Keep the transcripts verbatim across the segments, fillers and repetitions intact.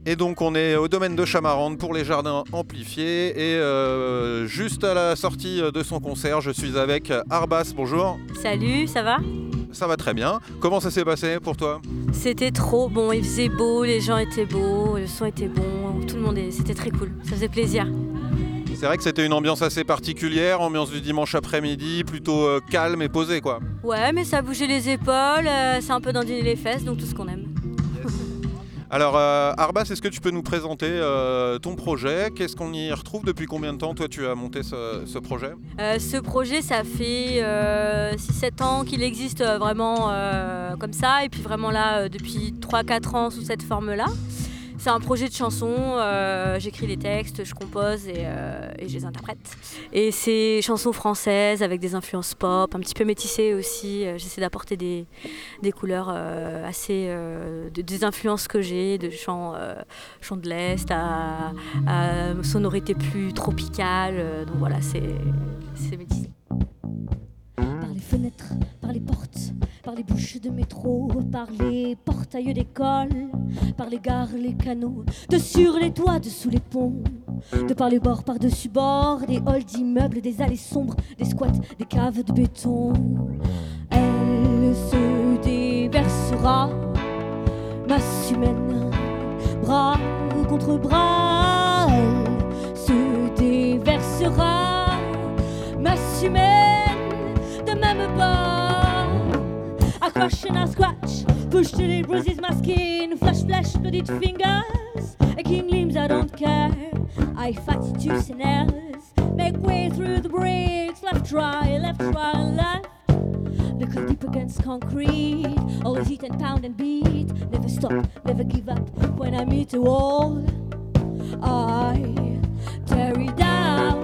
Et donc on est au domaine de Chamarande pour les jardins amplifiés et euh, juste à la sortie de son concert, je suis avec Arbas, bonjour. Salut, ça va ? Ça va très bien. Comment ça s'est passé pour toi ? C'était trop bon, il faisait beau, les gens étaient beaux, le son était bon, tout le monde, est... c'était très cool, ça faisait plaisir. C'est vrai que c'était une ambiance assez particulière, ambiance du dimanche après-midi, plutôt euh, calme et posée quoi. Ouais, mais ça bougeait les épaules, euh, c'est un peu dandiner les fesses, donc tout ce qu'on aime. Alors euh, Arbas, est-ce que tu peux nous présenter euh, ton projet ? Qu'est-ce qu'on y retrouve ? Depuis combien de temps toi tu as monté ce, ce projet ? euh, Ce projet, ça fait euh, six sept ans qu'il existe euh, vraiment euh, comme ça, et puis vraiment là, euh, depuis trois quatre ans sous cette forme-là. C'est un projet de chanson, euh, j'écris les textes, je compose et, euh, et je les interprète. Et c'est chansons françaises avec des influences pop, un petit peu métissées aussi. J'essaie d'apporter des, des couleurs euh, assez... Euh, de, des influences que j'ai, de chants, euh, chants de l'Est à, à sonorités plus tropicales. Donc voilà, c'est, c'est métissé. Par les fenêtres, par les portes, par les bouches de métro, par les portails d'école, par les gares, les canaux, de sur les toits, de sous les ponts, de par les bords, par-dessus bord, des halls d'immeubles, des allées sombres, des squats, des caves de béton. Elle se déversera, masse humaine, bras contre bras. Elle se déversera, masse humaine, de même bord. I crush and I scratch, push till it bruises my skin, flash, flash, bloodied fingers, aching limbs, I don't care. I fight tooth and nails, make way through the bricks, left try, left try, left. Knuckle deep against concrete, always eat and pound and beat, never stop, never give up. When I meet a wall, I tear it down.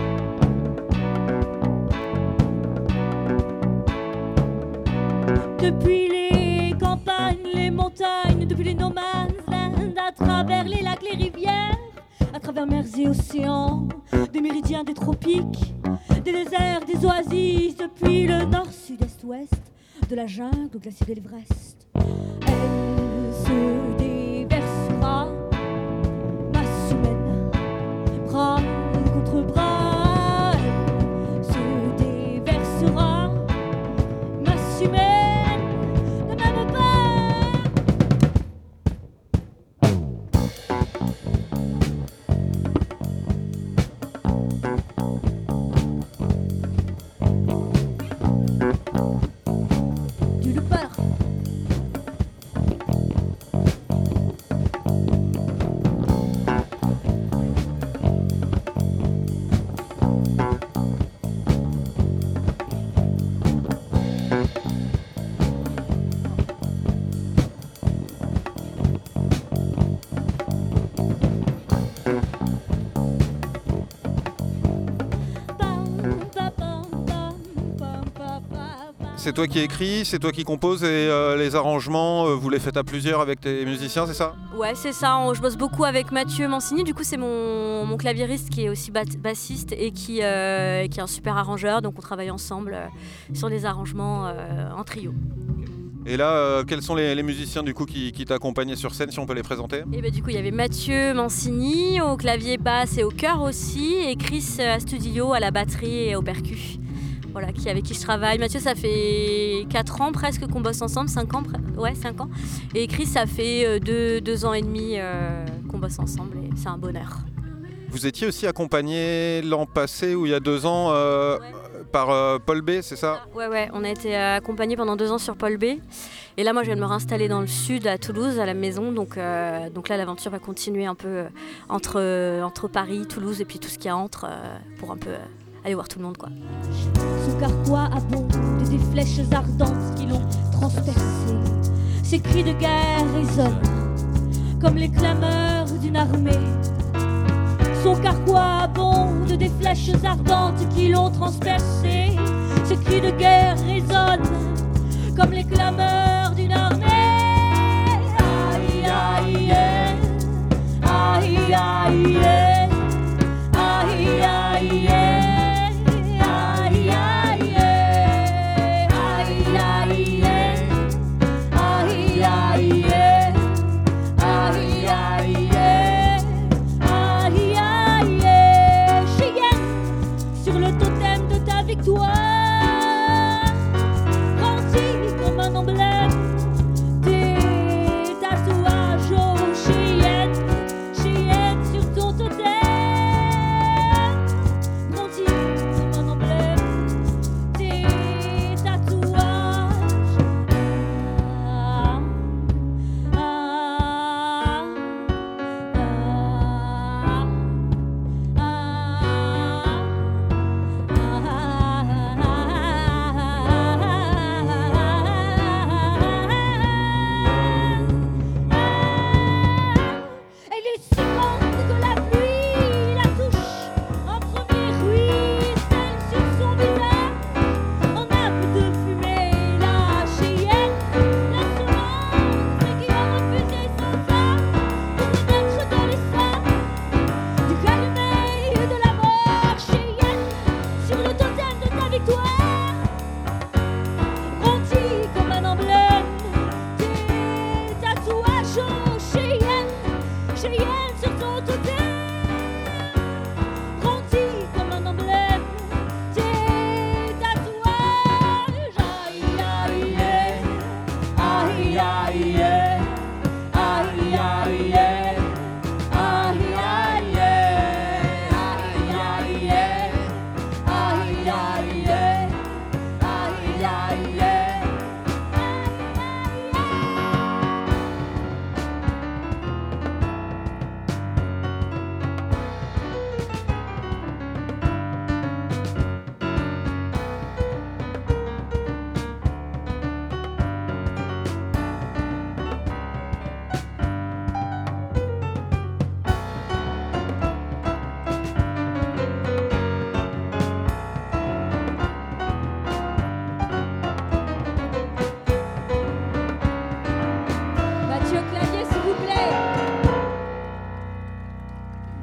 Depuis les campagnes, les montagnes, depuis les no man's land, à travers les lacs, les rivières, à travers mers et océans, des méridiens, des tropiques, des déserts, des oasis, depuis le nord, sud, est, ouest, de la jungle au glacier de l'Everest. Elle se déversera, masse humaine, bras contre bras. Elle se déversera, masse humaine. C'est toi qui écris, c'est toi qui composes et euh, les arrangements, euh, vous les faites à plusieurs avec tes musiciens, c'est ça ? Ouais, c'est ça. On, je bosse beaucoup avec Mathieu Mancini. Du coup, c'est mon, mon claviériste qui est aussi bat, bassiste et qui, euh, qui est un super arrangeur. Donc, on travaille ensemble euh, sur les arrangements euh, en trio. Et là, euh, quels sont les, les musiciens du coup qui, qui t'accompagnaient sur scène, si on peut les présenter ? Et bah, du coup, il y avait Mathieu Mancini au clavier basse et au chœur aussi, et Chris Astudillo à la batterie et au percu. Voilà, qui, avec qui je travaille. Mathieu, ça fait quatre ans presque qu'on bosse ensemble, cinq ans, ouais, cinq ans. Et Chris, ça fait deux ans et demi euh, qu'on bosse ensemble et c'est un bonheur. Vous étiez aussi accompagné l'an passé ou il y a deux ans euh, ouais. par euh, Paul B, c'est ça ? Ouais, ouais, on a été accompagnés pendant deux ans sur Paul B. Et là, moi, je viens de me réinstaller dans le sud, à Toulouse, à la maison. Donc, euh, donc là, l'aventure va continuer un peu entre, entre Paris, Toulouse et puis tout ce qu'il y a entre euh, pour un peu... Euh, aller voir tout le monde, quoi. Son carquois abonde de des flèches ardentes qui l'ont transpercé. Ses cris de guerre résonnent comme les clameurs d'une armée. Son carquois abonde de des flèches ardentes qui l'ont transpercé. Ses cris de guerre résonnent comme les clameurs d'une armée. Aïe, aïe, aïe, aïe, aïe, aïe, aïe, aïe. Yeah.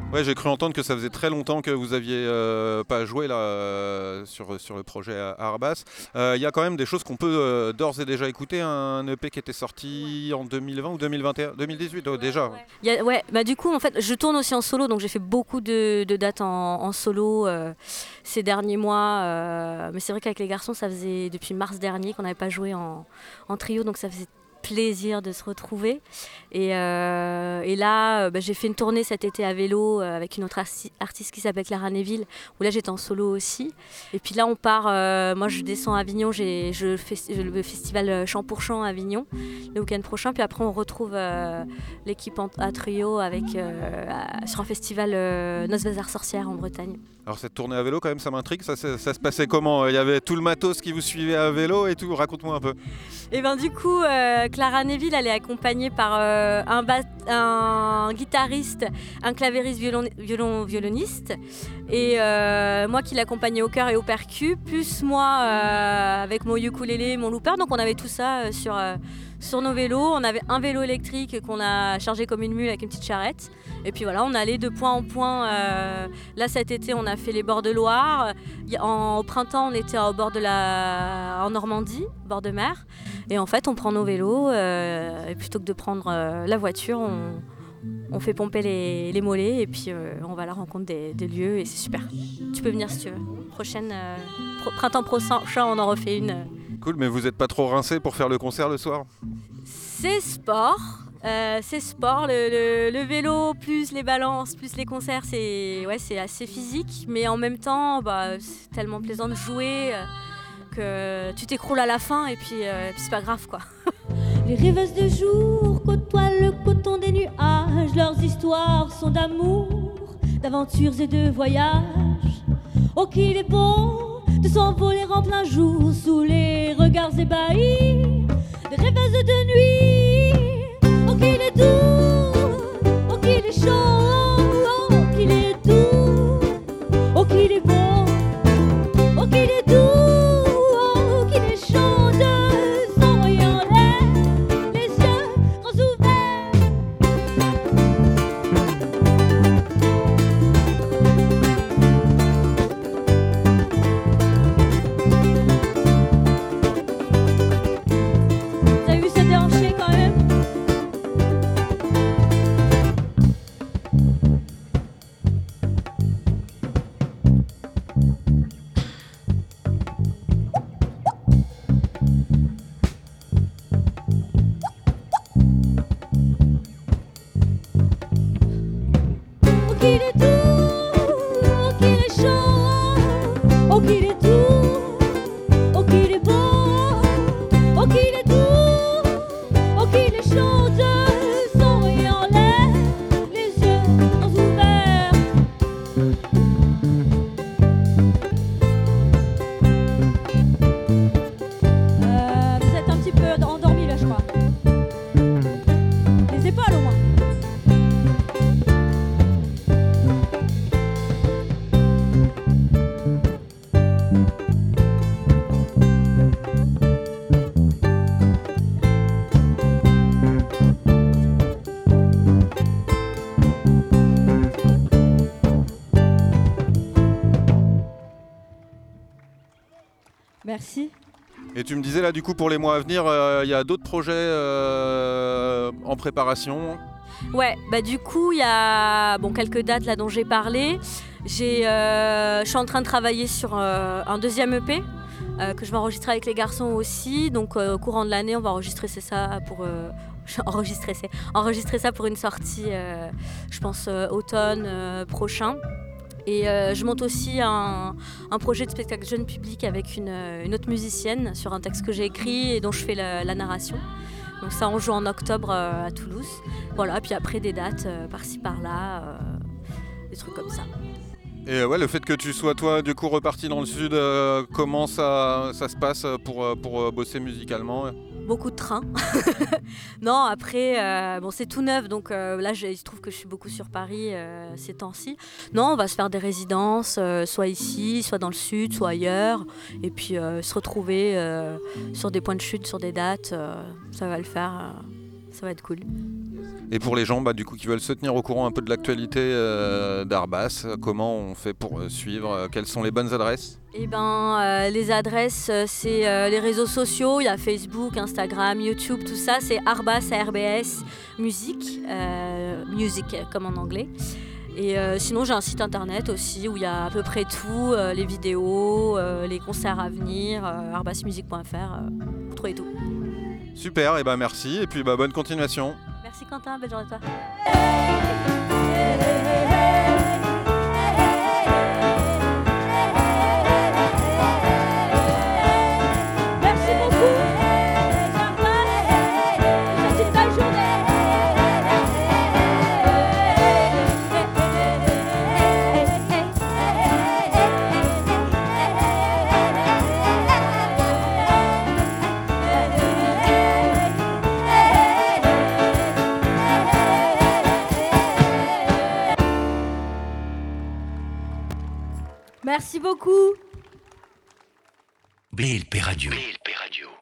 Ouais, j'ai cru entendre que ça faisait très longtemps que vous aviez euh, pas joué là euh, sur, sur le projet Arbas. Il euh, y a quand même des choses qu'on peut euh, d'ores et déjà écouter. Un E P qui était sorti en deux mille vingt ou deux mille vingt et un, deux mille dix-huit oh, déjà. Ouais, ouais. Y a, ouais, bah du coup en fait je tourne aussi en solo, donc j'ai fait beaucoup de, de dates en, en solo euh, ces derniers mois. Euh, mais c'est vrai qu'avec les garçons ça faisait depuis mars dernier qu'on n'avait pas joué en, en trio, donc ça faisait plaisir de se retrouver. Et, euh, et là, bah, j'ai fait une tournée cet été à vélo euh, avec une autre arti- artiste qui s'appelle Clara Neville, où là j'étais en solo aussi. Et puis là, on part, euh, moi je descends à Avignon, j'ai, je fais le festival Chant pour Chant à Avignon le week-end prochain. Puis après, on retrouve euh, l'équipe en, à trio avec, euh, à, sur un festival euh, Noces Bazar Sorcières en Bretagne. Alors cette tournée à vélo, quand même, ça m'intrigue. Ça, ça, ça se passait comment? Il y avait tout le matos qui vous suivait à vélo et tout. Raconte-moi un peu. Et ben du coup, euh, Clara Neville, elle est accompagnée par euh, un, bas- un guitariste, un clavieriste, violon, violon, violoniste, et euh, moi qui l'accompagnais au chœur et au percu, plus moi euh, avec mon ukulélé, mon looper. Donc on avait tout ça euh, sur, euh, sur nos vélos. On avait un vélo électrique qu'on a chargé comme une mule avec une petite charrette. Et puis voilà, on allait de point en point. Euh, là cet été, on a fait les bords de Loire. En, au printemps, on était au bord de la, en Normandie, bord de mer. Et en fait, on prend nos vélos euh, et plutôt que de prendre euh, la voiture, on, on fait pomper les, les mollets et puis euh, on va à la rencontre des, des lieux et c'est super. Tu peux venir si tu veux. Prochaine, euh, pro, printemps prochain, on en refait une. Cool, mais vous n'êtes pas trop rincé pour faire le concert le soir? C'est sport. Euh, c'est sport, le, le, le vélo plus les balances plus les concerts, c'est, ouais, c'est assez physique, mais en même temps bah, c'est tellement plaisant de jouer euh, que tu t'écroules à la fin et puis, euh, puis c'est pas grave quoi. Les rêveuses de jour côtoient le coton des nuages, leurs histoires sont d'amour, d'aventures et de voyages. Oh qu'il est bon de s'envoler en plein jour sous les regards ébahis des rêveuses de nuit. Oh qu'il est doux, oh qu'il est chaud, oh qu'il est doux, oh qu'il est beau, oh qu'il est doux, oh qu'il est chaud de son rayon d'air, les yeux grands ouverts. T'as vu ce déhanché quand même? Oh qu'il est doux, oh qu'il est chaud, oh qu'il est doux, oh qu'il est beau, oh qu'il est doux, oh qu'il est chaud de son rayon en l'air, les yeux grands ouverts. Euh, vous êtes un petit peu endormi là je crois. Les épaules au moins. Merci. Et tu me disais là du coup pour les mois à venir, il euh, y a d'autres projets euh, en préparation. Ouais, bah du coup il y a bon, quelques dates là dont j'ai parlé. J'ai, euh, je suis en train de travailler sur euh, un deuxième E P euh, que je vais enregistrer avec les garçons aussi. Donc euh, au courant de l'année, on va enregistrer ça pour euh, enregistrer, c'est, enregistrer ça pour une sortie, euh, je pense euh, automne euh, prochain. Et euh, je monte aussi un, un projet de spectacle jeune public avec une, une autre musicienne sur un texte que j'ai écrit et dont je fais la, la narration. Donc ça, on joue en octobre euh, à Toulouse. Voilà, puis après des dates euh, par-ci par-là, euh, des trucs comme ça. Et euh, ouais, le fait que tu sois toi du coup reparti dans le sud, euh, comment ça, ça se passe pour, pour bosser musicalement? Beaucoup de trains. Non, après, euh, bon, c'est tout neuf, donc euh, là, je, il se trouve que je suis beaucoup sur Paris euh, ces temps-ci. Non, on va se faire des résidences, euh, soit ici, soit dans le sud, soit ailleurs, et puis euh, se retrouver euh, sur des points de chute, sur des dates, euh, ça va le faire. Euh. ça va être cool. Et pour les gens bah, du coup, qui veulent se tenir au courant un peu de l'actualité euh, d'Arbas, comment on fait pour euh, suivre euh, Quelles sont les bonnes adresses? Eh ben, euh, les adresses, euh, c'est euh, les réseaux sociaux, il y a Facebook, Instagram, YouTube, tout ça, c'est Arbas, A R B S, musique, euh, music comme en anglais. Et euh, sinon, j'ai un site internet aussi où il y a à peu près tout, euh, les vidéos, euh, les concerts à venir, euh, arbas music point f r, euh, vous trouvez tout. Super, et bah merci, et puis bah, bonne continuation. Merci Quentin, belle journée à toi. Merci beaucoup. C'est une belle journée. Merci beaucoup. B L P Radio. B L P Radio.